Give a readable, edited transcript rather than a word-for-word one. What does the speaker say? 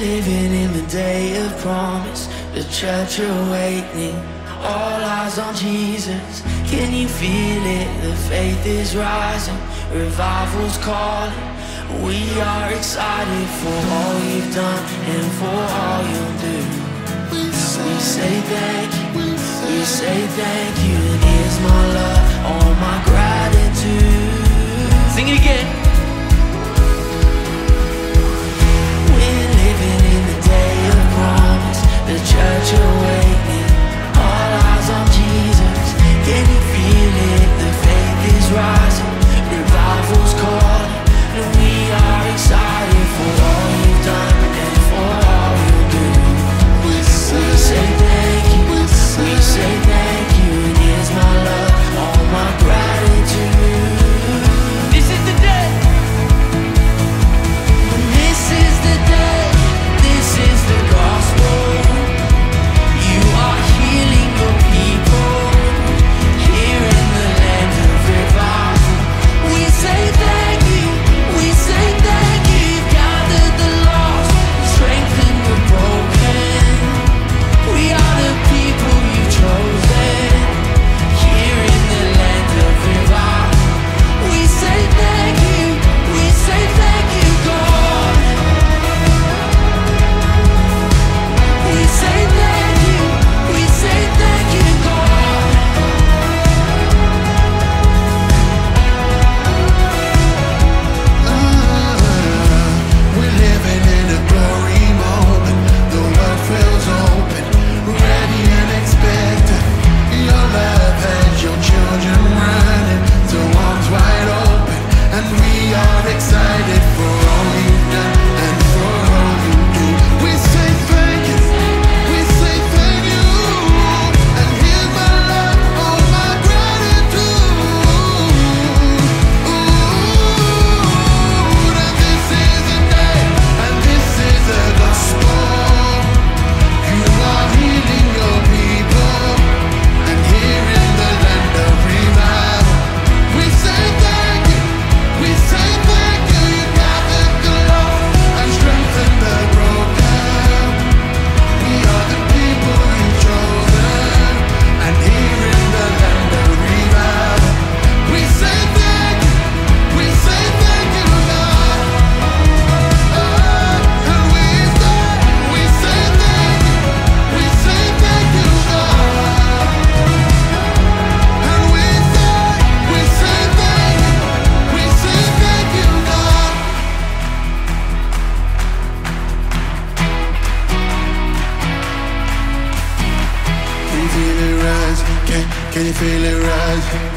living in the day of promise, the church awakening. All eyes on Jesus. Can you feel it? The faith is rising, revival's calling. We are excited for all you've done and for all you'll do. We say thank you, we say thank you. And here's my love, all my gratitude. Sing it again. We're living in the day of promise, the church awakening. All eyes on Jesus. Can you feel it? The faith is rising, revival's calling. And we are excited for all you've done and for all you'll do. We say thank you, we say thank you. And here's my love, all my gratitude. This is the day. And this is the day. This is the gospel. You are healing your people here in the land of revival. We say thank you. We say thank you. You've gathered the lost, strengthened the broken. We are the people you've chosen here in the land of revival. We say thank you. We say thank you, God. We say thank you. We say thank you, God. We're living in a glory moment. The world feels open, ready and expectant. Your love has your children running to arms wide open. And we are excited for all you've done and for all you do. We say thank you, we say thank you. And here's my love, all my gratitude. And this is the day, and this is the gospel. You are healing your people, and here in the land of revival, we say thank you, we say thank you. You gathered the lost and strengthened the broken. We are the people you've chosen, and here in the land of revival, we say thank you, we say thank you, Lord. And we say thank you, we say thank you, Lord. And we say thank you, we say thank you, Lord. Can you feel it rise? Can you feel it rise?